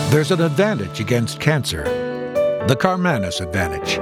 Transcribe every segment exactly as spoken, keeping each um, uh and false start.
There's an advantage against cancer, the Karmanos Advantage.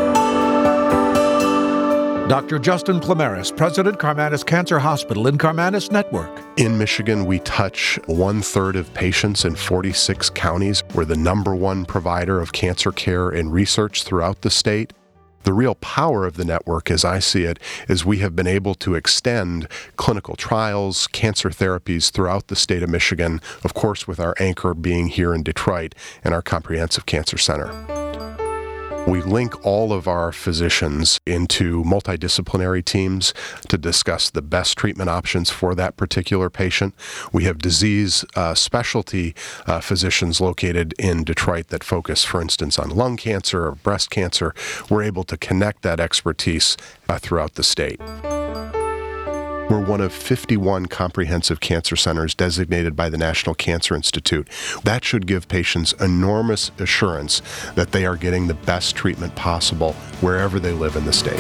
Doctor Justin Plamaris, President, Karmanos Cancer Hospital in Karmanos Network. In Michigan, we touch one-third of patients in forty-six counties. We're the number one provider of cancer care and research throughout the state. The real power of the network, as I see it, is we have been able to extend clinical trials, cancer therapies throughout the state of Michigan, of course with our anchor being here in Detroit and our Comprehensive Cancer Center. We link all of our physicians into multidisciplinary teams to discuss the best treatment options for that particular patient. We have disease uh, specialty uh, physicians located in Detroit that focus, for instance, on lung cancer or breast cancer. We're able to connect that expertise uh, throughout the state. We're one of fifty-one comprehensive cancer centers designated by the National Cancer Institute. That should give patients enormous assurance that they are getting the best treatment possible wherever they live in the state.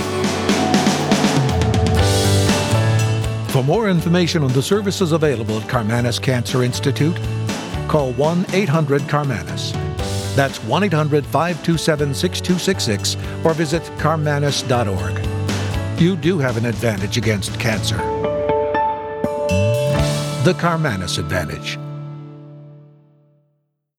For more information on the services available at Karmanos Cancer Institute, call one eight hundred Karmanos. That's one eight hundred, five two seven, six two six six or visit karmanos dot org. You do have an advantage against cancer. The Karmanos Advantage.